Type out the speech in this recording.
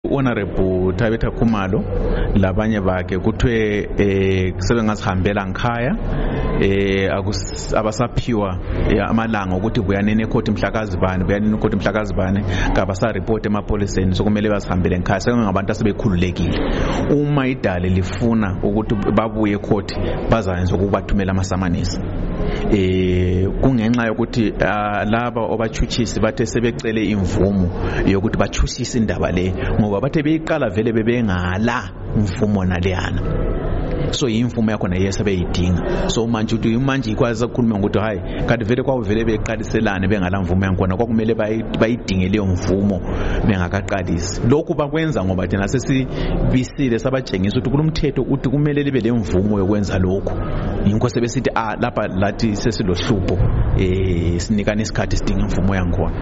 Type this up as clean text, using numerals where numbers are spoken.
Honorable Tabitha Khumalo labanye bakhe kuthiwe sebengasihambela ngikhaya abasaphiwa amalanga ukuthi buyanene ecourt mhlakazi bani kabasa report emapholiseni sokumele basihambele ngikhaya sengabantu asebekhululekile. Uma idale lifuna ukuthi babuye ecourt bazayenza ukubathumela amasamanisi kungenxa yokuthi laba obachuchisi bathe sebecele imvumo yokuthi bachuchise indaba le ngoba bathe beyiqala vele bebengala imvumo naleyana. So imvumo yakho naye sebeyidinga, so manje ikwazi ukukhuluma ukuthi hayi kanti vele kwavele beqaliselane bengala mvumo yankona kwakumele bayidinge leyo mvumo bengakaqalisi. Lokhu bakwenza ngoba thina sesibisile sabatshengisa ukuthi kulomthetho uthi kumele libe le mvumo yokwenza lokho. Inkosi besithi lapha lathi sesilohlupho sinikana isikhathi sidinga imvumo yankona.